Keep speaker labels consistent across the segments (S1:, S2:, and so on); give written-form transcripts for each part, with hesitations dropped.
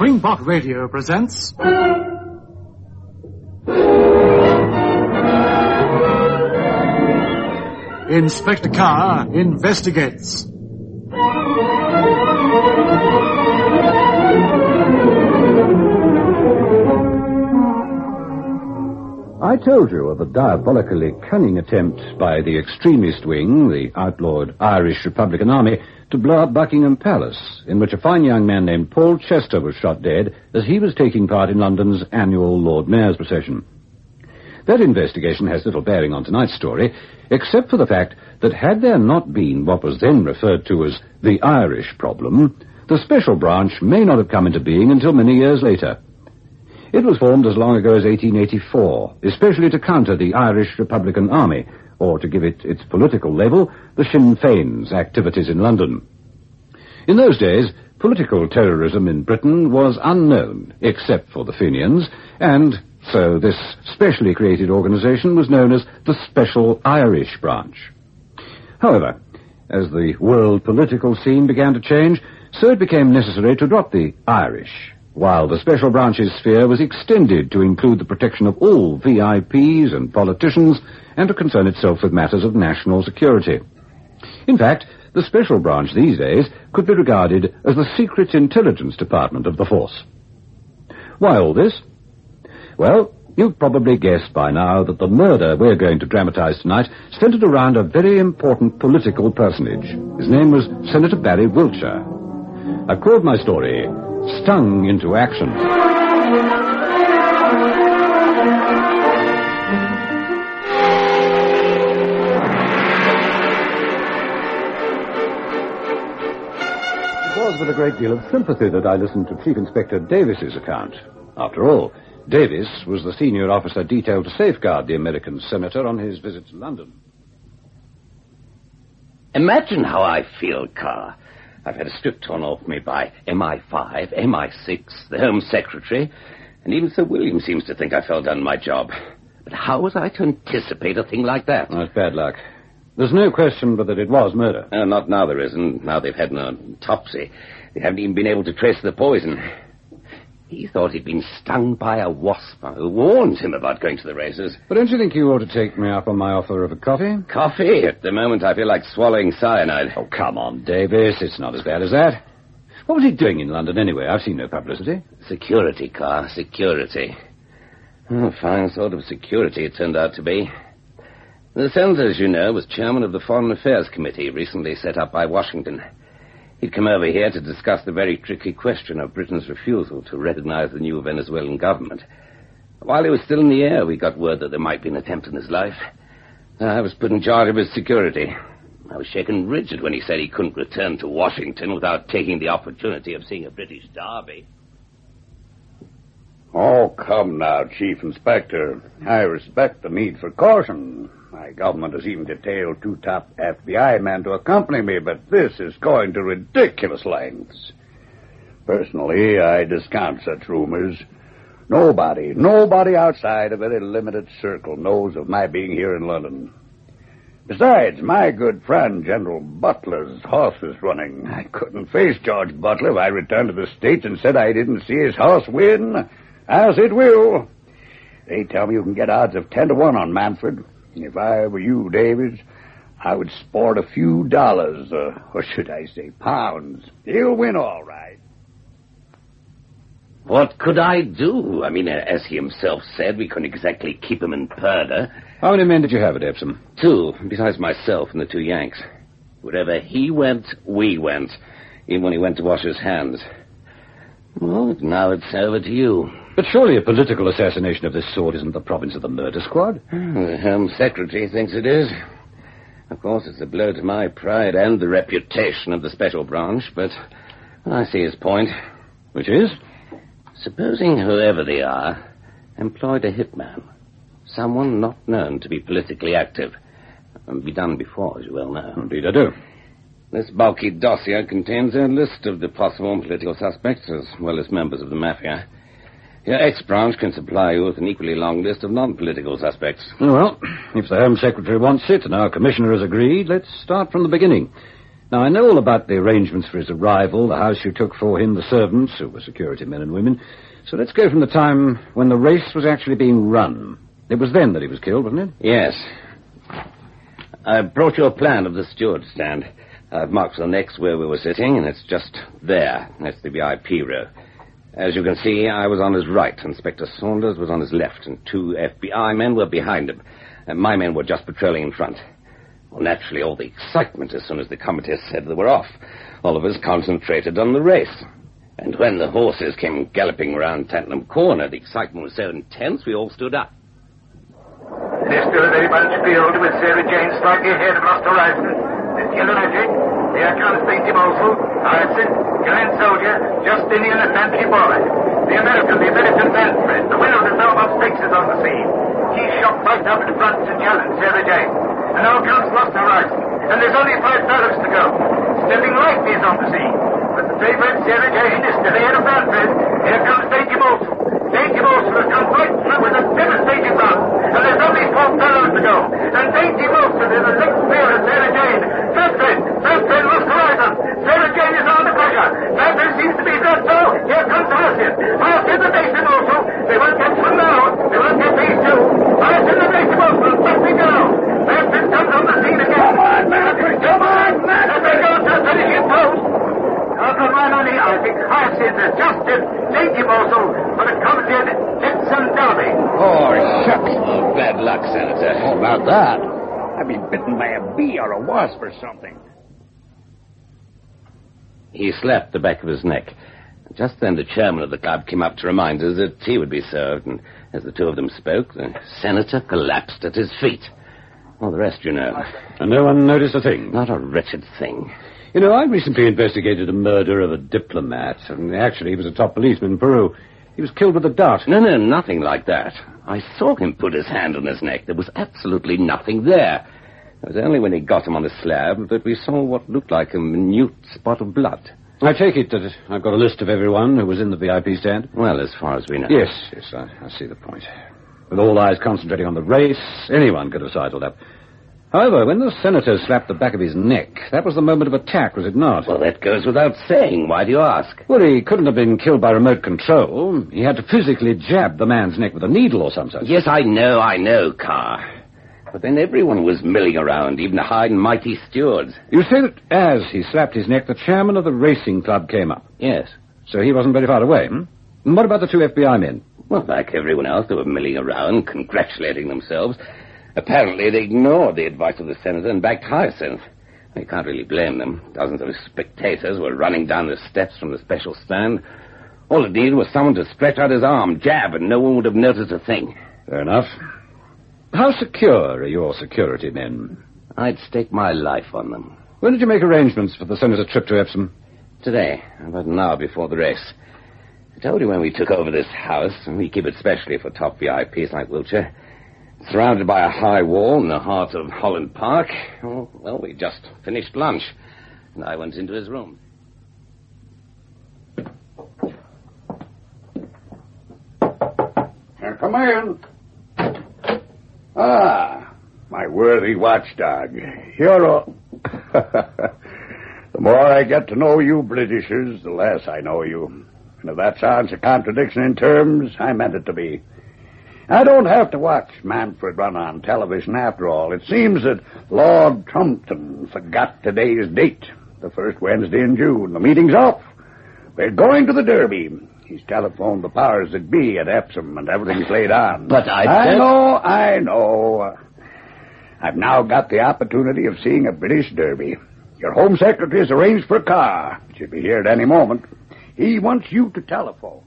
S1: Springbok Radio presents... Inspector Carr Investigates.
S2: I told you of a diabolically cunning attempt by the extremist wing, the outlawed Irish Republican Army, to blow up Buckingham Palace, in which a fine young man named Paul Chester was shot dead as he was taking part in London's annual Lord Mayor's procession. That investigation has little bearing on tonight's story, except for the fact that had there not been what was then referred to as the Irish problem, the special branch may not have come into being until many years later. It was formed as long ago as 1884, especially to counter the Irish Republican Army, or to give it its political label, the Sinn Féin's activities in London. In those days, political terrorism in Britain was unknown, except for the Fenians, and so this specially created organization was known as the Special Irish Branch. However, as the world political scene began to change, so it became necessary to drop the Irish, while the Special Branch's sphere was extended to include the protection of all VIPs and politicians and to concern itself with matters of national security. In fact, the Special Branch these days could be regarded as the secret intelligence department of the force. Why all this? Well, you've probably guessed by now that the murder we're going to dramatize tonight centered around a very important political personage. His name was Senator Barry Wiltshire. I've called my story Stung into Action. It was with a great deal of sympathy that I listened to Chief Inspector Davis's account. After all, Davis was the senior officer detailed to safeguard the American senator on his visit to London.
S3: Imagine how I feel, Carr. I've had a strip torn off me by MI5, MI6, the Home Secretary, and even Sir William seems to think I fell down my job. But how was I to anticipate a thing like that?
S2: That's bad luck. There's no question but that it was murder.
S3: Not now there isn't. Now they've had an autopsy. They haven't even been able to trace the poison. He thought he'd been stung by a wasp who warned him about going to the races.
S2: But don't you think you ought to take me up on my offer of a coffee?
S3: Coffee? At the moment I feel like swallowing cyanide.
S2: Oh, come on, Davis. It's not as bad as that. What was he doing in London anyway? I've seen no publicity.
S3: Security, Carr. Security. Oh, fine sort of security it turned out to be. The senator, as you know, was chairman of the Foreign Affairs Committee recently set up by Washington. He'd come over here to discuss the very tricky question of Britain's refusal to recognize the new Venezuelan government. While he was still in the air, we got word that there might be an attempt on his life. I was put in charge of his security. I was shaken rigid when he said he couldn't return to Washington without taking the opportunity of seeing a British derby.
S4: Oh, come now, Chief Inspector. I respect the need for caution. My government has even detailed 2 top FBI men to accompany me, but this is going to ridiculous lengths. Personally, I discount such rumors. Nobody outside a very limited circle knows of my being here in London. Besides, my good friend, General Butler's horse is running. I couldn't face George Butler if I returned to the States and said I didn't see his horse win, as it will. They tell me you can get odds of 10-1 on Manfred. If I were you, Davis, I would sport a few dollars, or should I say pounds. He'll win all right.
S3: What could I do? I mean, as he himself said, we couldn't exactly keep him in purdah.
S2: How many men did you have at Epsom?
S3: 2, besides myself and the 2 Yanks. Wherever he went, we went, even when he went to wash his hands. Well, now it's over to you.
S2: But surely a political assassination of this sort isn't the province of the murder squad?
S3: The Home Secretary thinks it is. Of course, it's a blow to my pride and the reputation of the Special Branch, but I see his point.
S2: Which is?
S3: Supposing whoever they are employed a hitman, someone not known to be politically active, and be done before, as you well know.
S2: Indeed I do.
S3: This bulky dossier contains a list of the possible political suspects, as well as members of the Mafia. Your ex-branch can supply you with an equally long list of non-political suspects.
S2: Well, if the Home Secretary wants it and our Commissioner has agreed, let's start from the beginning. Now, I know all about the arrangements for his arrival, the house you took for him, the servants, who were security men and women. So let's go from the time when the race was actually being run. It was then that he was killed, wasn't it?
S3: Yes. I brought you a plan of the steward stand. I've marked the next where we were sitting, and it's just there. That's the VIP row. As you can see, I was on his right. Inspector Saunders was on his left, and 2 FBI men were behind him. And my men were just patrolling in front. Well, naturally, all the excitement as soon as the committee said they were off. All of us concentrated on the race. And when the horses came galloping around Tottenham Corner, the excitement was so intense we all stood up.
S5: They're still very much field with Sarah Jane slightly ahead of Lost Horizon. There's Yellow Magic. There comes Dainty Mosul, Hyacinth, Giant Soldier, Justinian, and Fancy Boy. The American Manfred, the winner of the Belmont Stakes, is on the scene. He shot right up in front to challenge Sarah Jane. And now comes Lost Horizon. And there's only 5 ballots to go. Stepping Lightly is on the scene. But the favorite, Sarah Jane, is still ahead of Manfred. Here comes Dainty Mosul. Dainty Mosul has come right through with a devastating run. And there's only 4 ballots to go. And Dainty Mosul is the next pair of Sarah Jane. Manfred, Lost Horizon. Sarah Jane is on the pressure. Manfred seems to be good, so here comes Hyacinth. Hyacinth and Dainty Mosul. They won't catch one now. They won't get these 2. Hyacinth and Dainty Mosul. Let me go. Manfred comes on the scene again. Come on, Manfred. Come on, Manfred. They go to the finishing post. For my money, I think Hyacinth has just hit Dainty Mosul for the coveted Dixon Derby.
S4: Oh, shucks.
S3: Oh, bad luck, Senator.
S4: Oh, about that. I've been bitten by a bee or a wasp or something.
S3: He slapped the back of his neck. Just then the chairman of the club came up to remind us that tea would be served, and as the 2 of them spoke, the senator collapsed at his feet. Well, the rest you know.
S2: And no one noticed a thing?
S3: Not a wretched thing.
S2: You know, I recently investigated a murder of a diplomat, and actually he was a top policeman in Peru. He was killed with a dart.
S3: No, nothing like that. I saw him put his hand on his neck. There was absolutely nothing there. It was only when he got him on the slab that we saw what looked like a minute spot of blood.
S2: I take it that I've got a list of everyone who was in the VIP stand?
S3: Well, as far as we know.
S2: Yes, I see the point. With all eyes concentrating on the race, anyone could have sidled up. However, when the senator slapped the back of his neck, that was the moment of attack, was it not?
S3: Well, that goes without saying. Why do you ask?
S2: Well, he couldn't have been killed by remote control. He had to physically jab the man's neck with a needle or some such.
S3: Yes, I know, Carr. But then everyone was milling around, even the high and mighty stewards.
S2: You say that as he slapped his neck, the chairman of the racing club came up?
S3: Yes.
S2: So he wasn't very far away, And what about the 2 FBI men?
S3: Well, like everyone else, they were milling around, congratulating themselves. Apparently, they ignored the advice of the senator and backed Hyacinth. You can't really blame them. Dozens of spectators were running down the steps from the special stand. All it needed was someone to stretch out his arm, jab, and no one would have noticed a thing.
S2: Fair enough. How secure are your security men?
S3: I'd stake my life on them.
S2: When did you make arrangements for the senator's trip to Epsom?
S3: Today, about an hour before the race. I told you when we took over this house, and we keep it specially for top VIPs like Wiltshire. Surrounded by a high wall in the heart of Holland Park. Well, we just finished lunch, and I went into his room.
S4: Now, come in. Ah, my worthy watchdog. You're all... The more I get to know you Britishers, the less I know you. And if that sounds a contradiction in terms, I meant it to be. I don't have to watch Manfred run on television after all. It seems that Lord Trumpton forgot today's date, the first Wednesday in June. The meeting's off. We're going to the Derby. He's telephoned the powers that be at Epsom, and everything's laid on.
S3: But
S4: I know. I've now got the opportunity of seeing a British Derby. Your Home Secretary has arranged for a car. It should be here at any moment. He wants you to telephone.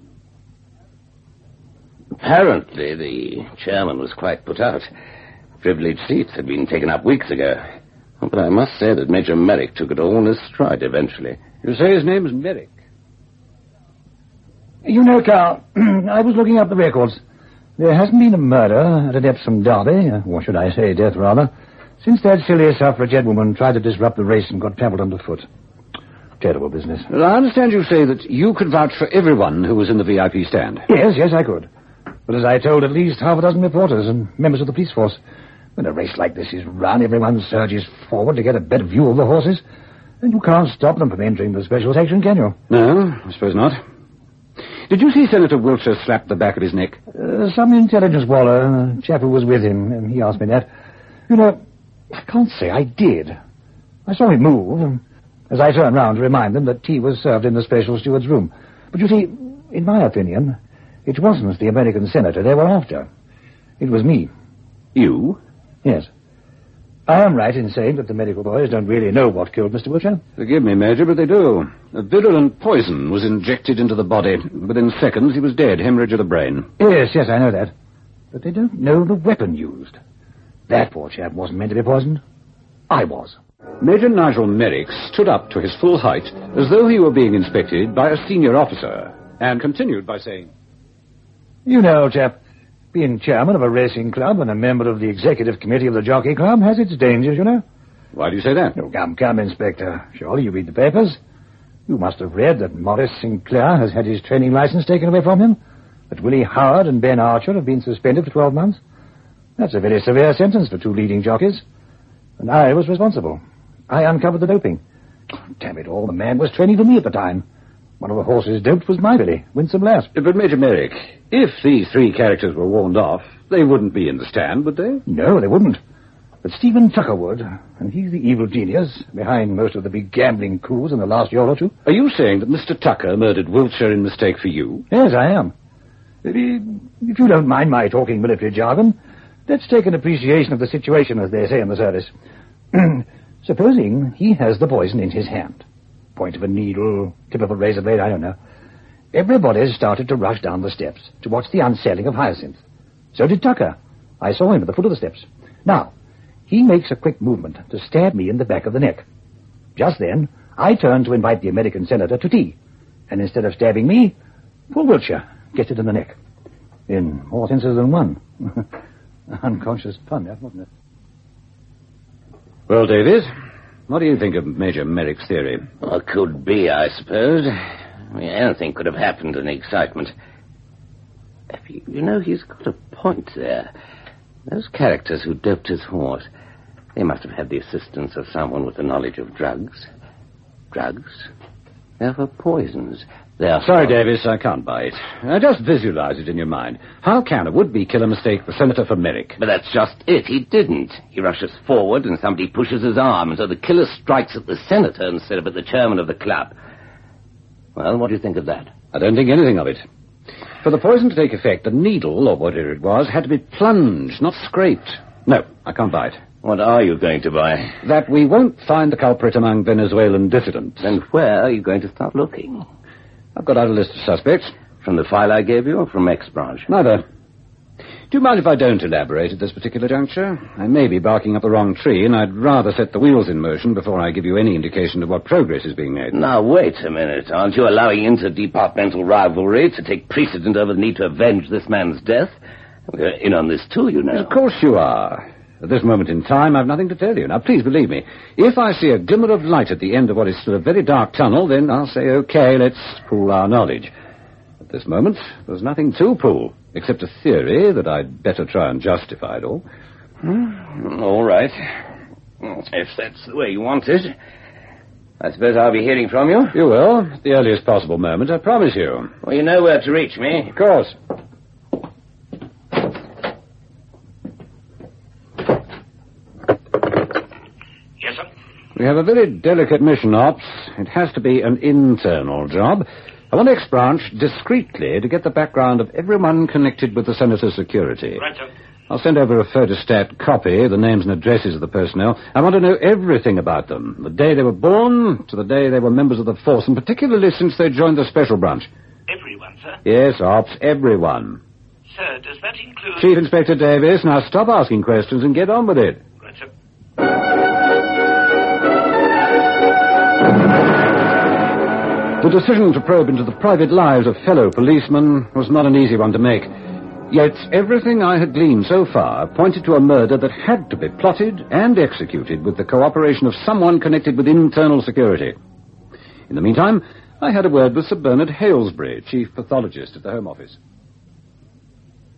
S3: Apparently, the chairman was quite put out. Privileged seats had been taken up weeks ago. But I must say that Major Merrick took it all in his stride eventually.
S2: You say his name is Merrick?
S6: You know, Carl, I was looking up the records. There hasn't been a murder at an Epsom Derby, or should I say death, rather, since that silly suffragette woman tried to disrupt the race and got trampled underfoot. Terrible business.
S2: Well, I understand you say that you could vouch for everyone who was in the VIP stand.
S6: Yes, I could. But as I told at least half a dozen reporters and members of the police force, when a race like this is run, everyone surges forward to get a better view of the horses. And you can't stop them from entering the special section, can you?
S2: No, I suppose not. Did you see Senator Wiltshire slap the back of his neck?
S6: Some intelligence waller, a chap who was with him, and he asked me that. You know, I can't say I did. I saw him move, and as I turned round to remind them that tea was served in the special steward's room. But you see, in my opinion, it wasn't the American senator they were after. It was me.
S2: You?
S6: Yes. I am right in saying that the medical boys don't really know what killed Mr. Wiltshire.
S2: Forgive me, Major, but they do. A virulent poison was injected into the body. Within seconds, he was dead, hemorrhage of the brain.
S6: Yes, I know that. But they don't know the weapon used. That poor chap wasn't meant to be poisoned. I was.
S2: Major Nigel Merrick stood up to his full height as though he were being inspected by a senior officer, and continued by saying,
S6: You know, old chap, being chairman of a racing club and a member of the executive committee of the jockey club has its dangers, you know.
S2: Why do you say that?
S6: Oh, come, Inspector. Surely you read the papers. You must have read that Morris Sinclair has had his training license taken away from him, that Willie Howard and Ben Archer have been suspended for 12 months. That's a very severe sentence for two leading jockeys. And I was responsible. I uncovered the doping. Damn it all, the man was training for me at the time. One of the horses doped was my Billy, Winsome Lass.
S2: But, Major Merrick, if these three characters were warned off, they wouldn't be in the stand, would they?
S6: No, they wouldn't. But Stephen Tucker would, and he's the evil genius behind most of the big gambling coups in the last year or two.
S2: Are you saying that Mr. Tucker murdered Wiltshire in mistake for you?
S6: Yes, I am. If you don't mind my talking military jargon, let's take an appreciation of the situation, as they say in the service. Supposing he has the poison in his hand. Point of a needle, tip of a razor blade, I don't know. Everybody started to rush down the steps to watch the unselling of Hyacinth. So did Tucker. I saw him at the foot of the steps. Now, he makes a quick movement to stab me in the back of the neck. Just then, I turn to invite the American senator to tea. And instead of stabbing me, poor Wiltshire gets it in the neck. In more senses than one. Unconscious pun, that, wasn't it?
S2: Well, Davies, what do you think of Major Merrick's theory?
S3: Well, could be, I suppose. I mean, anything could have happened in the excitement. You know, he's got a point there. Those characters who doped his horse, they must have had the assistance of someone with the knowledge of drugs. Drugs? They're for poisons.
S2: Sorry, Davis, I can't buy it. Just visualize it in your mind. How can a would-be killer mistake the senator for Merrick?
S3: But that's just it. He didn't. He rushes forward and somebody pushes his arm, and so the killer strikes at the senator instead of at the chairman of the club. Well, what do you think of that?
S2: I don't think anything of it. For the poison to take effect, the needle, or whatever it was, had to be plunged, not scraped. No, I can't buy it.
S3: What are you going to buy?
S2: That we won't find the culprit among Venezuelan dissidents.
S3: Then where are you going to start looking?
S2: I've got out a list of suspects.
S3: From the file I gave you, or from X-Branch?
S2: Neither. Do you mind if I don't elaborate at this particular juncture? I may be barking up the wrong tree, and I'd rather set the wheels in motion before I give you any indication of what progress is being made.
S3: Now, wait a minute. Aren't you allowing interdepartmental rivalry to take precedent over the need to avenge this man's death? We're in on this, too, you know.
S2: Of course you are. At this moment in time, I've nothing to tell you. Now, please believe me. If I see a glimmer of light at the end of what is still a very dark tunnel, then I'll say, okay, let's pool our knowledge. At this moment, there's nothing to pool, except a theory that I'd better try and justify it all.
S3: All right. If that's the way you want it. I suppose I'll be hearing from you?
S2: You will, at the earliest possible moment, I promise you.
S3: Well, you know where to reach me.
S2: Of course.
S5: Yes, sir?
S2: We have a very delicate mission, Ops. It has to be an internal job. I want X-Branch discreetly to get the background of everyone connected with the Senator's security.
S5: Right, sir.
S2: I'll send over a photostat copy, the names and addresses of the personnel. I want to know everything about them, the day they were born to the day they were members of the force, and particularly since they joined the special branch.
S5: Everyone, sir?
S2: Yes, Ops, everyone.
S5: Sir, does that include...
S2: Chief Inspector Davis, now stop asking questions and get on with it.
S5: Right, sir.
S2: The decision to probe into the private lives of fellow policemen was not an easy one to make. Yet everything I had gleaned so far pointed to a murder that had to be plotted and executed with the cooperation of someone connected with internal security. In the meantime, I had a word with Sir Bernard Halesbury, Chief Pathologist at the Home Office.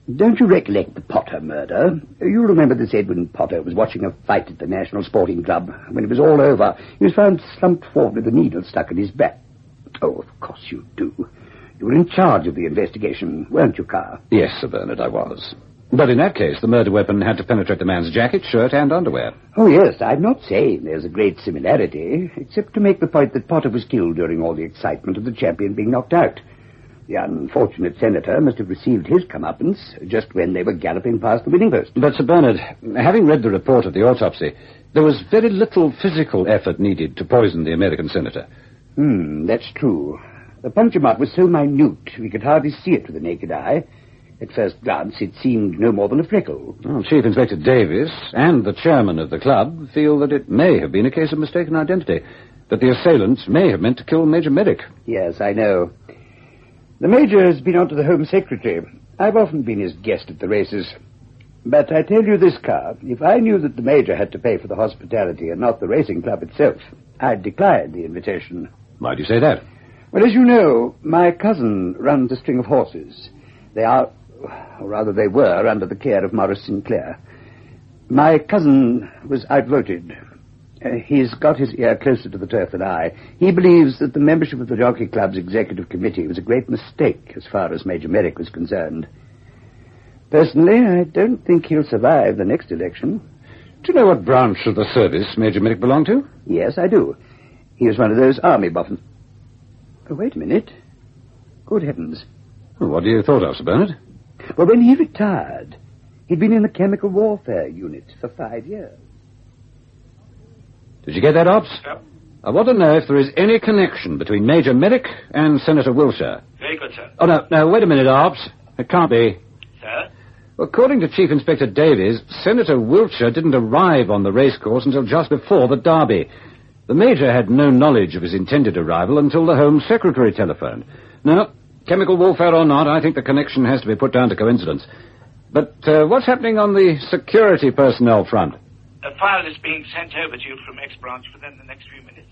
S7: Don't you recollect the Potter murder? You remember this Edwin Potter was watching a fight at the National Sporting Club. When it was all over, he was found slumped forward with a needle stuck in his back. Oh, of course you do. You were in charge of the investigation, weren't you, Carr?
S2: Yes, Sir Bernard, I was. But in that case, the murder weapon had to penetrate the man's jacket, shirt, and underwear.
S7: Oh, yes, I'm not saying there's a great similarity, except to make the point that Potter was killed during all the excitement of the champion being knocked out. The unfortunate senator must have received his comeuppance just when they were galloping past the winning post.
S2: But, Sir Bernard, having read the report of the autopsy, there was very little physical effort needed to poison the American senator.
S7: That's true. The puncture mark was so minute we could hardly see it with the naked eye. At first glance, it seemed no more than a freckle.
S2: Well, Chief Inspector Davis and the chairman of the club feel that it may have been a case of mistaken identity, that the assailants may have meant to kill Major Merrick.
S7: Yes, I know. The Major has been on to the Home Secretary. I've often been his guest at the races. But I tell you this, Carr, if I knew that the Major had to pay for the hospitality and not the racing club itself, I'd decline the invitation.
S2: Why do you say that?
S7: Well, as you know, my cousin runs a string of horses. They are, or rather they were, under the care of Morris Sinclair. My cousin was outvoted. He's got his ear closer to the turf than I. He believes that the membership of the Jockey Club's executive committee was a great mistake as far as Major Merrick was concerned. Personally, I don't think he'll survive the next election.
S2: Do you know what branch of the service Major Merrick belonged to?
S7: Yes, I do. He was one of those army boffins. Oh, wait a minute. Good heavens.
S2: Well, what do you thought of, Sir Bernard?
S7: Well, when he retired, he'd been in the chemical warfare unit for 5 years.
S2: Did you get that, Ops?
S8: Yep.
S2: I want to know if there is any connection between Major Merrick and Senator Wilshire.
S8: Very good, sir.
S2: Oh, no, wait a minute, Ops. It can't be.
S8: Sir?
S2: According to Chief Inspector Davies, Senator Wilshire didn't arrive on the racecourse until just before the Derby. The Major had no knowledge of his intended arrival until the Home Secretary telephoned. No, chemical warfare or not, I think the connection has to be put down to coincidence. But what's happening on the security personnel front?
S8: A file is being sent over to you from X-Branch within the next few minutes,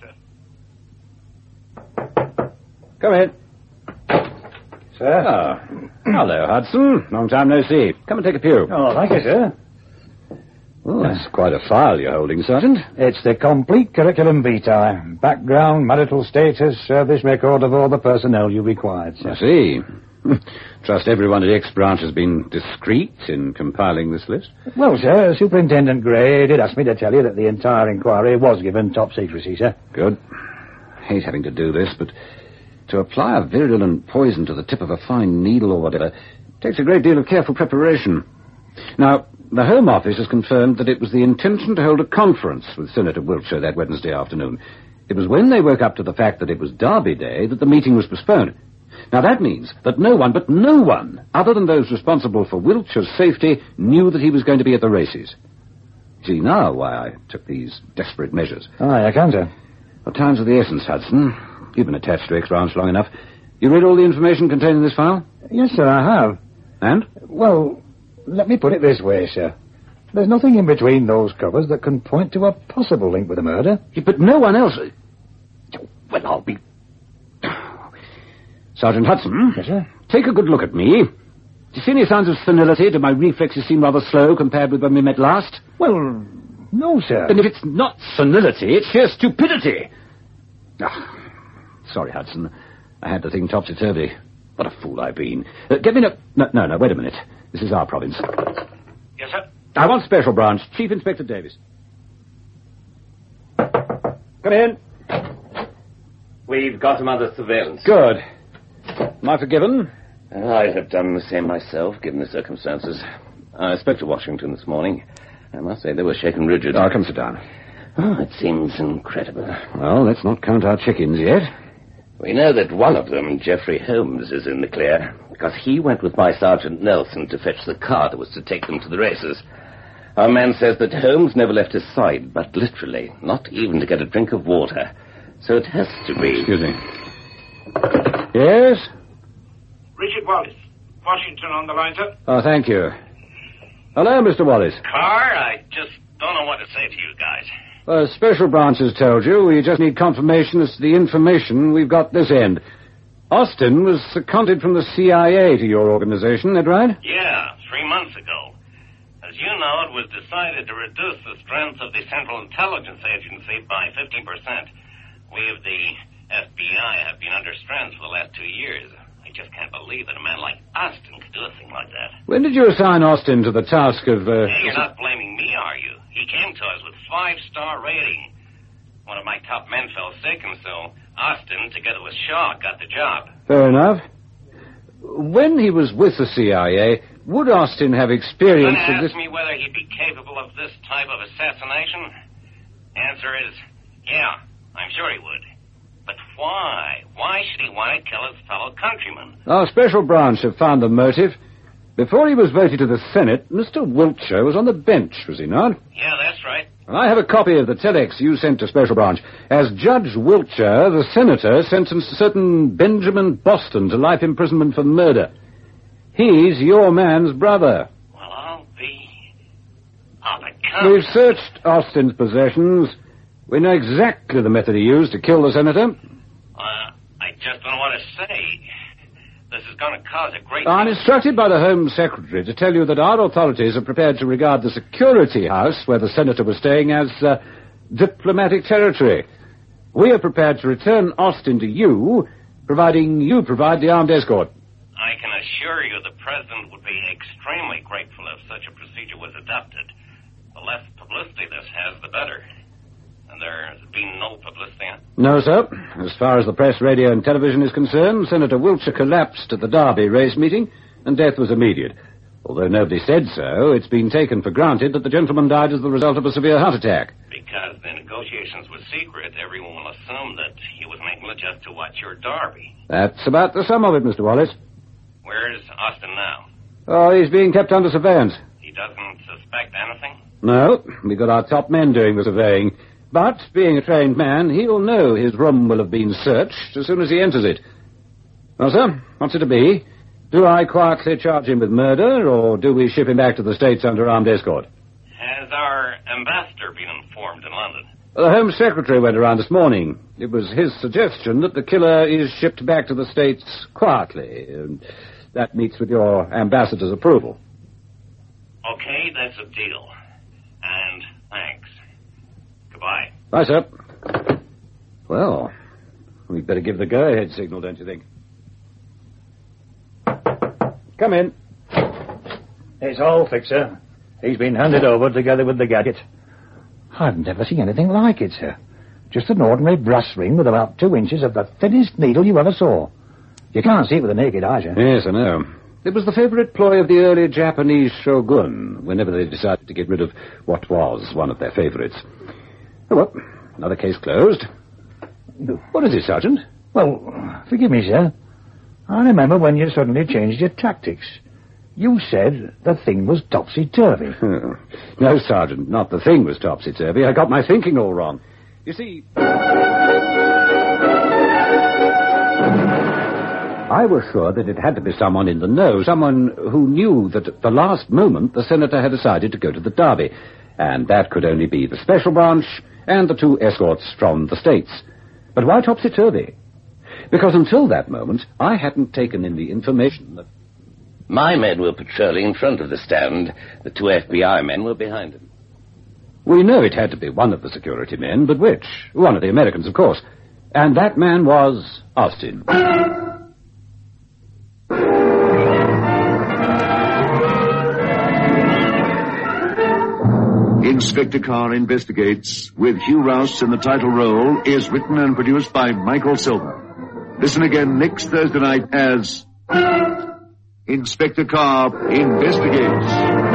S8: sir.
S2: Come in. Sir? Oh, hello, Hudson. Long time no see. Come and take a pew.
S6: Oh, thank you, sir.
S2: Oh, that's quite a file you're holding, Sergeant.
S6: It's the complete curriculum vitae. Background, marital status, service record of all the personnel you required, sir.
S2: I see. Trust everyone at X-Branch has been discreet in compiling this list.
S6: Well, sir, Superintendent Gray did ask me to tell you that the entire inquiry was given top secrecy, sir.
S2: Good. Hate having to do this, but to apply a virulent poison to the tip of a fine needle or whatever takes a great deal of careful preparation. Now, the Home Office has confirmed that it was the intention to hold a conference with Senator Wiltshire that Wednesday afternoon. It was when they woke up to the fact that it was Derby Day that the meeting was postponed. Now, that means that no one, other than those responsible for Wiltshire's safety, knew that he was going to be at the races. See now why I took these desperate measures.
S6: Aye, I can, sir.
S2: Well, time's of the essence, Hudson. You've been attached to X-Branch long enough. You read all the information contained in this file?
S6: Yes, sir, I have.
S2: And?
S6: Well, let me put it this way, sir. There's nothing in between those covers that can point to a possible link with the murder.
S2: Yeah, but no one else... Well, I'll be... Sergeant Hudson.
S6: Yes, sir?
S2: Take a good look at me. Do you see any signs of senility? Do my reflexes seem rather slow compared with when we met last?
S6: Well, no, sir.
S2: Then if it's not senility, it's sheer stupidity. Sorry, Hudson. I had the thing topsy-turvy. What a fool I've been. Get me No, wait a minute. This is our province.
S8: Yes, sir?
S2: I want Special Branch. Chief Inspector Davis. Come in.
S3: We've got him under surveillance.
S2: Good. Am I forgiven?
S3: I'd have done the same myself, given the circumstances. I spoke to Washington this morning. I must say they were shaken rigid.
S2: Oh, come sit down.
S3: Oh, it seems incredible.
S2: Well, let's not count our chickens yet.
S3: We know that one of them, Jeffrey Holmes, is in the clear, because he went with my Sergeant Nelson to fetch the car that was to take them to the races. Our man says that Holmes never left his side, but literally, not even to get a drink of water. So it has to be...
S2: Excuse me. Yes?
S8: Richard Wallace. Washington on the line, sir.
S2: Oh, thank you. Hello, Mr. Wallace.
S9: Carr, I just don't know what to say to you guys.
S2: Special Branch has told you. We just need confirmation as to the information we've got this end. Austin was seconded from the CIA to your organization, that right?
S9: Yeah, months ago. As you know, it was decided to reduce the strength of the Central Intelligence Agency by 15%. We of the FBI have been under strength for the last 2 years. I just can't believe that a man like Austin could do a thing like that.
S2: When did you assign Austin to the task of...
S9: Hey, you're not blaming me, are you? He came to us with 5-star rating. One of my top men fell sick, and so Austin, together with Shaw, got the job.
S2: Fair enough. When he was with the CIA, would Austin have experience
S9: You're
S2: of this...
S9: ask me whether he'd be capable of this type of assassination? Answer is, yeah, I'm sure he would. But why? Why should he want to kill his fellow countrymen?
S2: Our special branch have found the motive. Before he was voted to the Senate, Mr. Wiltshire was on the bench, was he not?
S9: Yeah, that's right.
S2: And I have a copy of the telex you sent to Special Branch. As Judge Wiltshire, the senator sentenced a certain Benjamin Boston to life imprisonment for murder. He's your man's brother.
S9: Well, I'll be count.
S2: We've searched Austin's possessions. We know exactly the method he used to kill the senator.
S9: I just don't know what to say. This is going to cause a great...
S2: I'm instructed by the Home Secretary to tell you that our authorities are prepared to regard the security house where the senator was staying as diplomatic territory. We are prepared to return Austin to you, providing you provide the armed escort.
S9: I can assure you the President would be extremely grateful if such a procedure was adopted. The less publicity this has, the better. And there's been no publicity, huh?
S2: No, sir. As far as the press, radio, and television is concerned, Senator Wiltshire collapsed at the Derby race meeting, and death was immediate. Although nobody said so, it's been taken for granted that the gentleman died as the result of a severe heart attack.
S9: Because the negotiations were secret, everyone will assume that he was making it just to watch your Derby.
S2: That's about the sum of it, Mr. Wallace.
S9: Where's Austin now?
S2: Oh, he's being kept under surveillance.
S9: He doesn't suspect anything?
S2: No, we've got our top men doing the surveying. But, being a trained man, he'll know his room will have been searched as soon as he enters it. Well, sir, what's it to be? Do I quietly charge him with murder, or do we ship him back to the States under armed escort?
S9: Has our ambassador been informed in London?
S2: The Home Secretary went around this morning. It was his suggestion that the killer is shipped back to the States quietly. That meets with your ambassador's approval.
S9: Okay, that's a deal. And thanks. Goodbye.
S2: Bye, sir. Well, we'd better give the go-ahead signal, don't you think? Come in.
S6: It's all fixed, sir. He's been handed over together with the gadget. I've never seen anything like it, sir. Just an ordinary brass ring with about 2 inches of the thinnest needle you ever saw. You can't see it with the naked eye, sir.
S2: Yes, I know. It was the favorite ploy of the early Japanese shogun whenever they decided to get rid of what was one of their favorites. Oh, well, another case closed. What is it, Sergeant?
S6: Well, forgive me, sir. I remember when you suddenly changed your tactics. You said the thing was topsy-turvy.
S2: No, Sergeant, not the thing was topsy-turvy. I got my thinking all wrong. You see... I was sure that it had to be someone in the know, someone who knew that at the last moment the senator had decided to go to the Derby, and that could only be the Special Branch and the 2 escorts from the States. But why topsy-turvy? Because until that moment, I hadn't taken in the information that...
S3: My men were patrolling in front of the stand. The 2 FBI men were behind them.
S2: We know it had to be one of the security men, but which? One of the Americans, of course. And that man was Austin.
S10: Inspector Carr Investigates, with Hugh Rouse in the title role, is written and produced by Michael Silver. Listen again next Thursday night as Inspector Carr Investigates.